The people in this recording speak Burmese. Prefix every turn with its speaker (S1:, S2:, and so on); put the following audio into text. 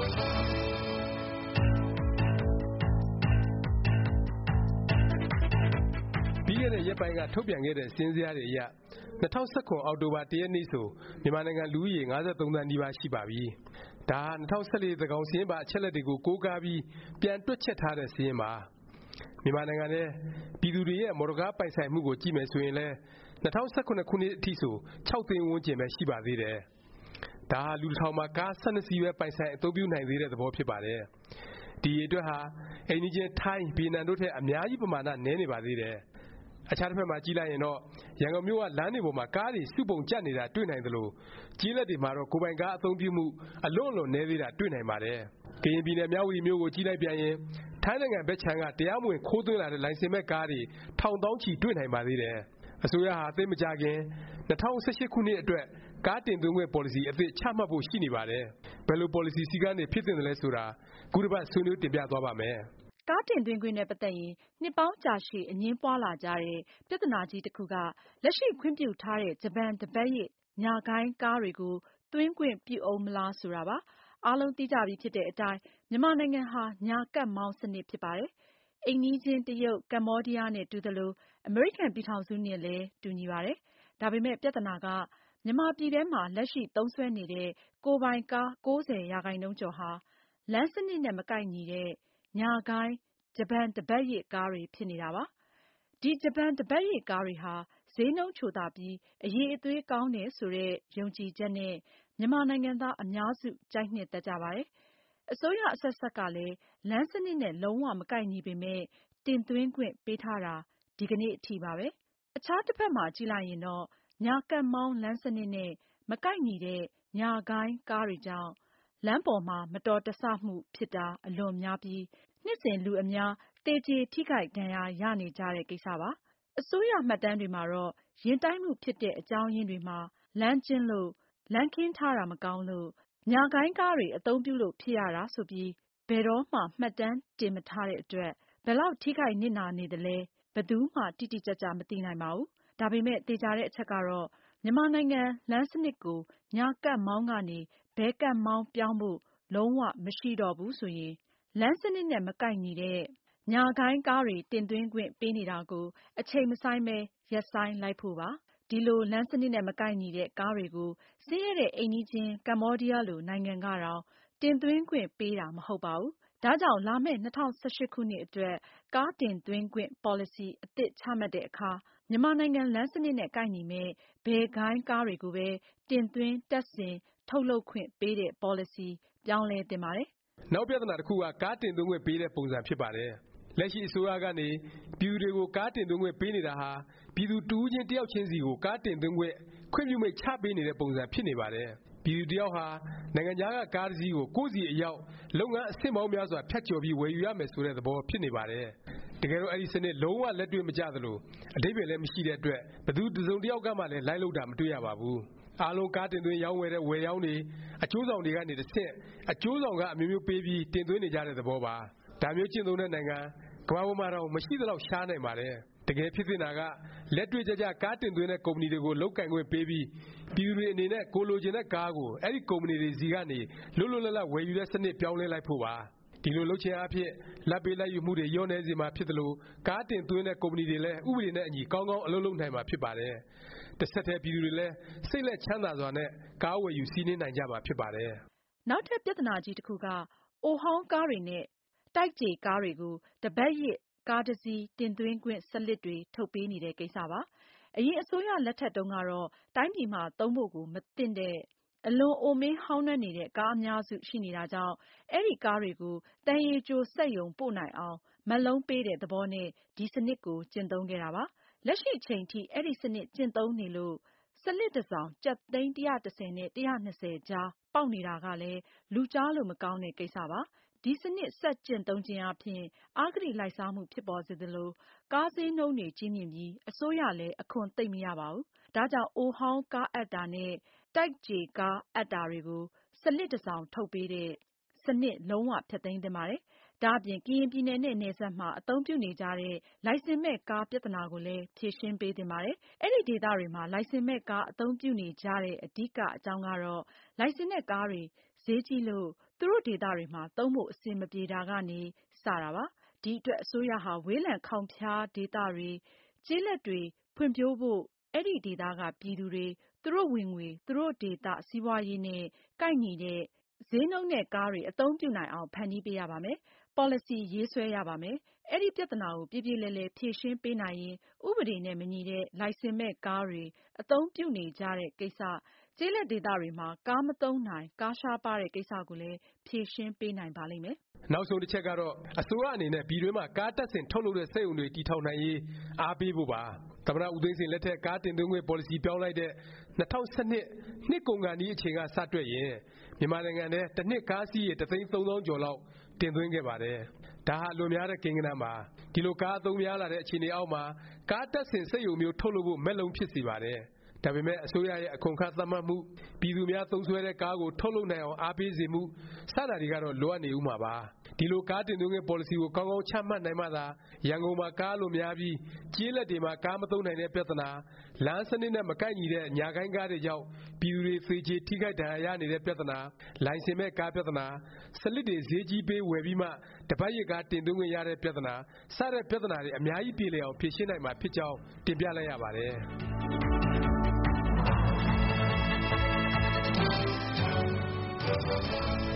S1: ပြီးခဲ့တဲ့ရက်ပိုင်းကထုတ်ပြန်ခဲ့တဲ့စာရင်းဇယားတွေအရ2019အောက်တိုဘာ1ရက်နေ့ဆိုမြန်မာနိုင်ငံလူဦးရေ53သန်းနီးပါးရှိပါပြီ။ဒါဟာ2014သန်းခေါင်စာရင်းပါအချက်လက်တွေကိုကိုးကားပြီးပြန်တွက်ချက်ထားတဲ့စာရင်းပါ။မြန်မာနိုင်ငံထဲပြည်သူတွေရဲ့မော်တော်ကားပိုင်ဆိုင်မှုကိုကြည့်မယ်ဆိုရင်လည်း2018ခုနှစ်အထိဆို6သိန်းဝန်းကျင်ပဲရှိပါသေးတယ်။ဒါဟာလူတစ်ထောင်မှာကား12စီးပဲပိုင်ဆိုင်အသုံးပြုနိုင်သေးတဲ့သဘောဖြစ်ပါတယ်။ဒီအတွက်ဟာအိမ်နီးချင်းထိုင်း၊ဗီယက်နမ်တို့ထက်အများကြီးပမာဏနည်းနေပါသေးတယ်။အခြားတစ်ဖက်မှာကြည့်လိုက်ရင်တော့ရန်ကုန်မြို့ကလမ်းတွေပေါ်မှာကားတွေစုပုံကြပ်နေတာတွေ့နိုင်သလိုကျေးလက်တွေမှာတော့ကိုယ်ပိုင်ကားအသုံးပြုမှုအလွန်နည်းသေးတာတွေ့နိုင်ပါတယ်။ကရင်ပြည်နယ်မြဝတီမြို့ကိုကြည့်လိုက်ပြန်ရင်ထိုင်းနိုင်ငံဘက်ခြမ်းကတရားမဝင်ခိုးသွင်းလာတဲ့လိုင်စင်မဲ့ကားတွေထောင်သောင်းချီတွေ့နိုင်ပါသေးတယ်။အစိုးရဟာသိပ်မကြာခင်2018ခုနှစ်အတွက်ကားတင်သွင်းခွင့်ပေါ်လစီအသစ်ချမှတ်ဖို့ရှိနေပါတယ်။ဘယ်လိုပေါ်လစီစည်းကမ်းတွေဖြစ်သင့်သလဲဆိုတာခုတစ်ပတ်ဆွေးနွေးတင်ပြသွားပါ့မယ်
S2: ။ကားတင်သွင်းခွင့်နဲ့ပတ်သက်ရင်နှစ်ပေါင်းကြာရှည်အငြင်းပွားလာကြတဲ့ပြဿနာကြီးတစ်ခုကလက်ရှိခွင့်ပြုထားတဲ့ဂျပန်တပတ်ရစ်ညာဂိုင်းကားတွေကိုသွင်းခွင့်ပြုဦးမလားဆိုတာပါ။အားလုံးသိကြပြီဖြစ်တဲ့အတိုင်းမြန်မာနိုင်ငံဟာညာကပ်မောင်းစနစ်ဖြစ်ပါတယ်။အိမ်နီးချင်းတရုတ်၊ကမ္ဘောဒီးယားနဲ့တူသလိုအမေရိကန်ပြည်ထောင်စုနဲ့လည်းတူညီပါတယ်။ဒါပေမဲ့ပြဿနာကမြန်မာပြည်ထဲမှာလက်ရှိသုံးစွဲနေတဲ့ကိုယ်ပိုင်ကား90%ကျော်ဟာလမ်းစနစ်နဲ့မကိုက်ညီတဲ့ညာဂိုင်းဂျပန်တပတ်ရစ်ကားတွေဖြစ်နေတာပါ။ဒီဂျပန်တပတ်ရစ်ကားတွေဟာဈေးနှုန်းချိုသာပြီးအရည်အသွေးကောင်းတယ်ဆိုတဲ့ယုံကြည်ချက်နဲ့မြန်မာနိုင်ငံသားအများစုကြိုက်နှစ်သက်ကြပါတယ်။အစိုးရအဆက်ဆက်ကလည်းလမ်းစနစ်နဲ့လုံးဝမကိုက်ညီပေမယ့်တင်သွင်းခွင့်ပေးထားတာဒီကနေ့အထိပါပဲ။အခြားတစ်ဖက်မှာကြည့်လိုက်ရင်တော့ညာကပ်မောင်းလမ်းစနစ်နဲ့မကိုက်ညီတဲ့ညာဂိုင်းကားတွေကြောင့်လမ်းပေါ်မှာမတော်တဆမှုဖြစ်တာအလွန်များပြီးနှစ်စဉ်လူအများသေကြေထိခိုက်ဒဏ်ရာရနေကြတဲ့ကိစ္စပါ။အစိုးရမှတ်တမ်းတွေမှာတော့ယာဉ်တိုက်မှုဖြစ်တဲ့အကြောင်းရင်းတွေမှာလမ်းကျဉ်းလို့လမ်းခင်းထားတာမကောင်းလို့ညာဂိုင်းကားတွေအသုံးပြုလို့ဖြစ်ရတာဆိုပြီးဘယ်တော့မှမှတ်တမ်းတင်မထားတဲ့အတွက်ဘယ်လောက်ထိခိုက်နစ်နာနေသလဲဘယ်သူမှတိတိကျကျမသိနိုင်ပါဘူး။ဒါပေမဲ့သေချာတဲ့အချက်ကတော့မြန်မာနိုင်ငံလမ်းစနစ်ကိုညာကပ်မောင်းကနေဘယ်ကပ်မောင်းပြောင်းဖို့လုံးဝမရှိတော့ဘူးဆိုရင်လမ်းစနစ်နဲ့မကိုက်ညီတဲ့ညာဂိုင်းကားတွေတင်သွင်းခွင့်ပေးနေတာကိုအချိန်မဆိုင်းပဲရပ်ဆိုင်းလိုက်ဖို့ပါ။ဒီလိုလမ်းစနစ်နဲ့မကိုက်ညီတဲ့ကားတွေကိုဆင်းရဲတဲ့အိမ်နီးချင်းကမ္ဘောဒီးယားလိုနိုင်ငံကတောင်တင်သွင်းခွင့်ပေးတာမဟုတ်ပါဘူး။ဒါကြောင့်လာမယ့်2018ခုနှစ်အတွက်ကားတင်သွင်းခွင့်ပေါ်လစီအသစ်ချမှတ်တဲ့အခါမြန်မာနိုင်ငံလမ်းစနစ်နဲ့ကိုက်ညီမယ့်ဘယ်ဂိုင်းကားတွေကိုပဲတင်သွင်းတပ်ဆင်ထုတ်လုပ်ခွင့်ပေးတဲ့ပေါ်လစီပြောင်းလဲသင့်ပါတယ်
S1: ။နောက်ပြဿနာတစ်ခုကကားတင်သွင်းခွင့်ပေးတဲ့ပုံစံဖြစ်ပါတယ်။လက်ရှိအစိုးရကနေပြည်သူတွေကိုကားတင်သွင်းခွင့်ပေးနေတာဟာပြည်သူတစ်ဦးချင်းတစ်ယောက်ချင်းစီကိုကားတင်သွင်းခွင့်ပြုမိန့်ချပေးနေတဲ့ပုံစံဖြစ်နေပါတယ်။ပြည်သူတစ်ယောက်ဟာနိုင်ငံခြားကကားတစ်စီးကိုကိုယ့်စီအရောက်လုပ်ငန်းအဆင့်ပေါင်းများစွာဖြတ်ကျော်ပြီးဝယ်ယူရမယ်ဆိုတဲ့သဘောဖြစ်နေပါတယ်။တကယ်တော့အဲဒီစနစ်လုံးဝလက်တွေ့မကျသလိုအဓိပ္ပါယ်လည်းမရှိတဲ့အတွက်ဘယ်သူတစ်စုံတစ်ယောက်ကမှလည်းလိုက်လုပ်တာမတွေ့ရပါဘူး။အားလုံးကားတင်သွင်းရောင်းဝယ်တဲ့ဝယ်ရောင်းတွေအကျိုးဆောင်တွေကနေတဆင့်အကျိုးဆောင်ကအမျိုးမျိုးပေးပြီးတင်သွင်းနေကြတဲ့သဘောပါ။ဒါမျိုးကျင့်သုံးတဲ့နိုင်ငံကမ္ဘာပေါ်မှာတော့မရှိသလောက်ရှားနိုင်ပါတယ်။တကယ်ဖြစ်သင့်တာကလက်တွေ့ကျကျကားတင်သွင်းတဲ့ကုမ္ပဏီတွေကိုလုပ်ကိုင်ခွင့်ပေးပြီးပြည်သူတွေအနေနဲ့ကိုလိုချင်တဲ့ကားကိုအဲဒီကုမ္ပဏီတွေဆီကနေလွတ်လွတ်လပ်လပ်ဝယ်ယူတဲ့စနစ်ပြောင်းလဲလိုက်ဖို့ပါ။ဒီလိုလုပ်ခြင်းအားဖြင့်လာဘ်ပေးလာဘ်ယူမှုတွေလျော့နည်းစေမှာဖြစ်သလိုကားတင်သွင်းတဲ့ကုမ္ပဏီတွေလည်းဥပဒေနဲ့အညီကောင်းကောင်းအလုပ်လုပ်နိုင်မှာဖြစ်ပါတယ်။တစ်ဆက်တည်းပြည်သူတွေလည်းစိတ်လက်ချမ်းသာစွာနဲ့ကားဝယ်ယူစီးနင်းနိုင်ကြမှာဖြစ်ပါတယ်
S2: ။နောက်ထပ်ပြဿနာကြီးတစ်ခုကအိုဟောင်းကားတွေနဲ့တိုက်ကြေကားတွေကိုတပတ်ရစ်ကားတစ်စီးတင်သွင်းခွင့်စလစ်တွေထုတ်ပေးနေတဲ့ကိစ္စပါ။အရင်အစိုးရလက်ထက်တုန်းကတော့တိုင်းပြည်မှာသုံးဖို့ကိုမသင့်တဲ့အလွန်အိုမင်းဟောင်းနွမ်းနေတဲ့ကားအများစုရှိနေတာကြောင့်အဲဒီကားတွေကိုသံရည်ကြိုစက်ရုံပို့နိုင်အောင်မက်လုံးပေးတဲ့သဘောနဲ့ဒီစနစ်ကိုကျင့်သုံးခဲ့တာပါ။လက်ရှိအချိန်ထိအဲဒီစနစ်ကျင့်သုံးနေလို့စလစ်တစ်စောင်ကျပ်သိန်း110နဲ့120ကြားပေါက်နေတာကလည်းလူကြားလို့မကောင်းတဲ့ကိစ္စပါ။ဒီစနစ်ဆက်ကျင့်သုံးခြင်းအားဖြင့်အဂတိလိုက်စားမှုဖြစ်ပေါ်စေသလိုကားဈေးနှုန်းတွေကြီးမြင့်ပြီးအစိုးရလည်းအခွန်သိပ်မရပါဘူး။ဒါကြောင့်အိုဟောင်းကားအပ်တာနဲ့တိုက်ကြေကားအပ်တာတွေကိုစလစ်တစ်စောင်ထုတ်ပေးတဲ့စနစ်လုံးဝဖျက်သိမ်းသင့်ပါတယ်။ဒါ့အပြင်ကရင်ပြည်နယ်နဲ့နယ်စပ်မှာအသုံးပြုနေကြတဲ့လိုင်စင်မဲ့ကားပြဿနာကိုလည်းဖြေရှင်းပေးသင့်ပါတယ်။အဲဒီဒေသတွေမှာလိုင်စင်မဲ့ကားအသုံးပြုနေကြတဲ့အဓိကအကြောင်းကတော့လိုင်စင်မဲ့ကားတွေဈေးကြီးလို့သူတို့ဒေသတွေမှာသုံးဖို့အဆင်မပြေတာကနေ စတာပါ။ ဒီအတွက်အစိုးရဟာ ဝေးလံခေါင်ဖျားဒေသတွေ၊ ကျေးလက်တွေဖွံ့ဖြိုးဖို့ အဲဒီဒေသကပြည်သူတွေသူတို့ဝင်ငွေသူတို့ဒေသစီးပွားရေးနဲ့ကိုက်ညီတဲ့ဈေးနှုန်းနဲ့ကားတွေအသုံးပြုနိုင်အောင်ဖန်တီးပေးရပါမယ်။ ပေါ်လစီရေးဆွဲရပါမယ်။ အဲဒီပြသနာကိုပြေပြေလည်လည်ဖြေရှင်းပေးနိုင်ရင် ဥပဒေနဲ့မညီတဲ့လိုင်စင်မဲ့ကားတွေအသုံးပြုနေကြတဲ့ကိစ္စ၊ ကျေးလက်ဒေသတွေမှာကားမသုံးနိုင်ကားရှားပါးတဲ့ကိစ္စကိုလည်းဖြေရှင်းပေးနိုင်ပါလိမ့်မယ်
S1: ။နောက်ဆုံးတစ်ချက်ကတော့အစိုးရအနေနဲ့ပြည်တွင်းမှာကားတပ်ဆင်ထုတ်လုပ်တဲ့စက်ရုံတွေတည်ထောင်နိုင်ရေးအားပေးဖို့ပါ။သမ္မတဦးသိန်းစိန်လက်ထက်ကားတင်သွင်းခွင့်ပေါ်လစီပြောင်းလိုက်တဲ့2012နှစ်ကုန်ခါနီးအချိန်ကစတွက်ရင်မြန်မာနိုင်ငံထဲတစ်နှစ်ကားစီးရေ 1,300,000 ကျော်လောက်တင်သွင်းခဲ့ပါတယ်။ဒါဟာလွန်များတဲ့ကိန်းဂဏန်းပါ။ဒီလိုကားအသုံးများလာတဲ့အခြေအနေအောက်မှာကားတပ်ဆင်စက်ရုံမျိုးထုတ်လုပ်ဖို့မက်လုံးဖြစ်စေပါတယ်။ဒါပေမဲ့အစိုးရရဲ့အခွန်အခသတ်မှတ်မှုပြည်သူများသုံးစွဲတဲ့ကားကိုထုတ်လုပ်နိုင်အောင်အားပေးစေမှုစတာတွေကတော့လိုအပ်နေဦးမှာပါ။ဒီလိုကားတင်သွင်းခွင့်ပေါ်လစီကိုကောင်းကောင်းချမှတ်နိုင်မှသာရန်ကုန်မှာကားအလွန်များပြီးကျေးလက်တွေမှာကားမသုံးနိုင်တဲ့ပြသနာလမ်းစနစ်နဲ့မကိုက်ညီတဲ့ညာကိုင်းကားတွေကြောင့်ပြည်သူတွေသေကြေထိခိုက်ဒဏ်ရာရနေတဲ့ပြသနာလိုင်စင်မဲ့ကားပြသနာစလစ်တွေဈေးကြီးပေးဝယ်ပြီးမှတပတ်ရစ်ကားတင်သွင်းခွင့်ရတဲ့ပြသနာစတဲ့ပြသနာတွေအများကြီးပြေလည်အောင်ဖြေရှင်းနိုင်မှာဖြစ်ကြောင်းတင်ပြလိုက်ရပါတယ်။